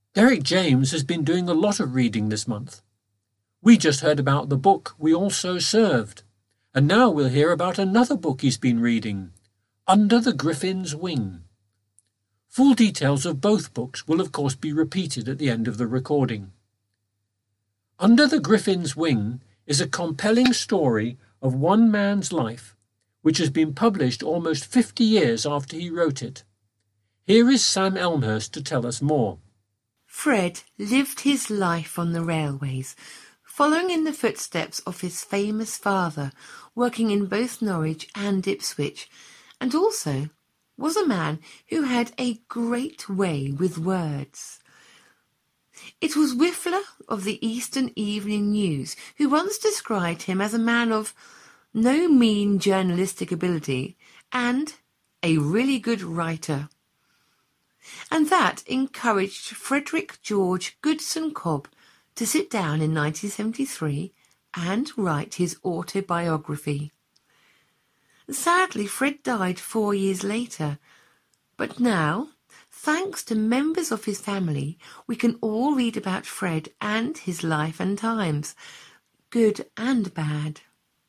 Derek James has been doing a lot of reading this month. We just heard about the book We Also Served, and now we'll hear about another book he's been reading, Under the Griffin's Wing. Full details of both books will of course be repeated at the end of the recording. Under the Griffin's Wing is a compelling story of one man's life, which has been published almost 50 years after he wrote it. Here is Sam Elmhurst to tell us more. Fred lived his life on the railways, following in the footsteps of his famous father, working in both Norwich and Ipswich, and also was a man who had a great way with words. It was Whiffler of the Eastern Evening News who once described him as a man of no mean journalistic ability and a really good writer. And that encouraged Frederick George Goodson Cobb to sit down in 1973 and write his autobiography. Sadly, Fred died 4 years later, but now, thanks to members of his family, we can all read about Fred and his life and times, good and bad.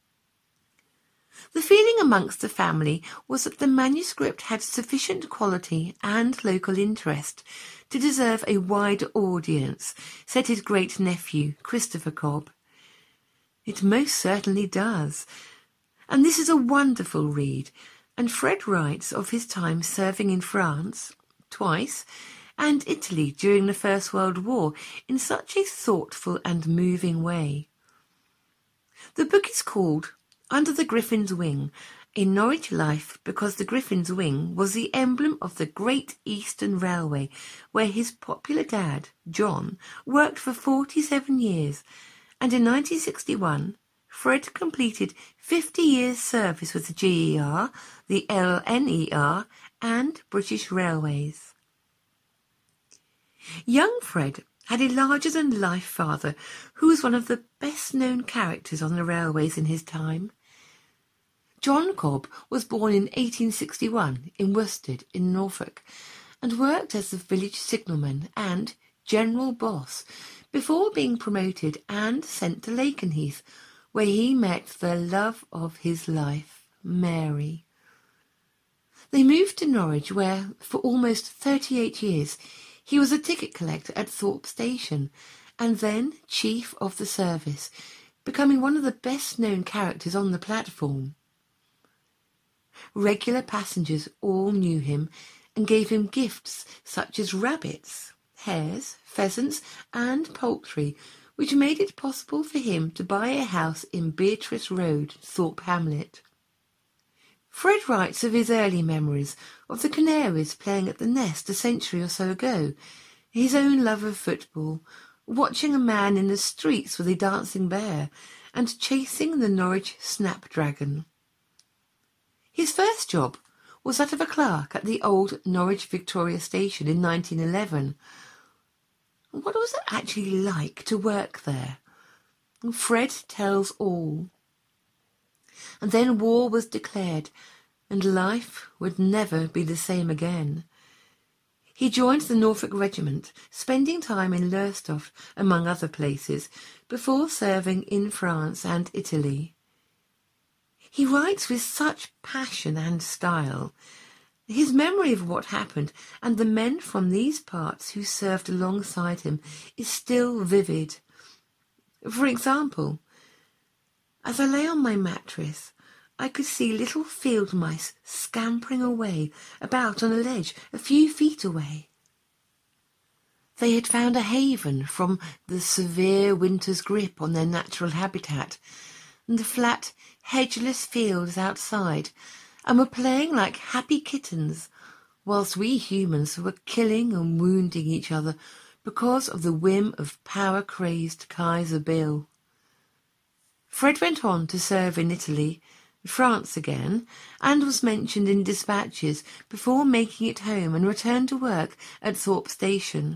The feeling amongst the family was that the manuscript had sufficient quality and local interest to deserve a wider audience, said his great-nephew, Christopher Cobb. It most certainly does, and this is a wonderful read, and Fred writes of his time serving in France, twice, and Italy during the First World War in such a thoughtful and moving way. The book is called Under the Griffin's Wing, a Norwich life, because the Griffin's Wing was the emblem of the Great Eastern Railway, where his popular dad, John, worked for 47 years, and in 1961 Fred completed 50 years' service with the GER, the LNER, and British Railways. Young Fred had a larger-than-life father who was one of the best-known characters on the railways in his time. John Cobb was born in 1861 in Worstead in Norfolk and worked as the village signalman and general boss before being promoted and sent to Lakenheath, where he met the love of his life, Mary. They moved to Norwich, where, for almost 38 years, he was a ticket collector at Thorpe Station and then chief of the service, becoming one of the best-known characters on the platform. Regular passengers all knew him and gave him gifts such as rabbits, hares, pheasants, and poultry, which made it possible for him to buy a house in Beatrice Road, Thorpe Hamlet. Fred writes of his early memories of the Canaries playing at the Nest a century or so ago, his own love of football, watching a man in the streets with a dancing bear, and chasing the Norwich Snapdragon. His first job was that of a clerk at the old Norwich Victoria Station in 1911. What was it actually like to work there? Fred tells all. And then war was declared, and life would never be the same again. He joined the Norfolk Regiment, spending time in Lowestoft, among other places, before serving in France and Italy. He writes with such passion and style. His memory of what happened and the men from these parts who served alongside him is still vivid. For example, as I lay on my mattress, I could see little field mice scampering away about on a ledge a few feet away. They had found a haven from the severe winter's grip on their natural habitat, and the flat, hedgeless fields outside, and were playing like happy kittens, whilst we humans were killing and wounding each other because of the whim of power-crazed Kaiser Bill. Fred went on to serve in Italy, France again, and was mentioned in dispatches before making it home and returned to work at Thorpe Station.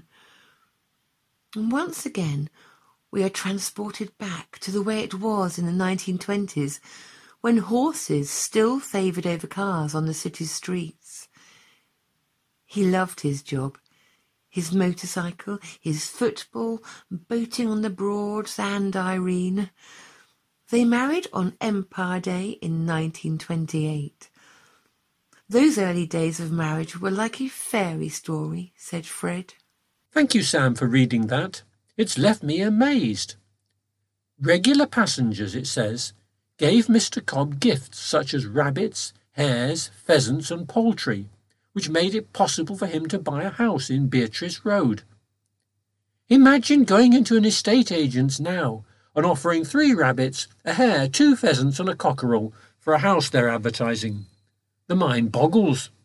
And once again we are transported back to the way it was in the 1920s, when horses still favoured over cars on the city's streets. He loved his job. his motorcycle, his football, boating on the Broads and Irene. They married on Empire Day in 1928. Those early days of marriage were like a fairy story, said Fred. Thank you, Sam, for reading that. It's left me amazed. Regular passengers, it says, gave Mr. Cobb gifts such as rabbits, hares, pheasants and poultry, which made it possible for him to buy a house in Beatrice Road. Imagine going into an estate agent's now and offering 3 rabbits, a hare, 2 pheasants and a cockerel for a house they're advertising. The mind boggles.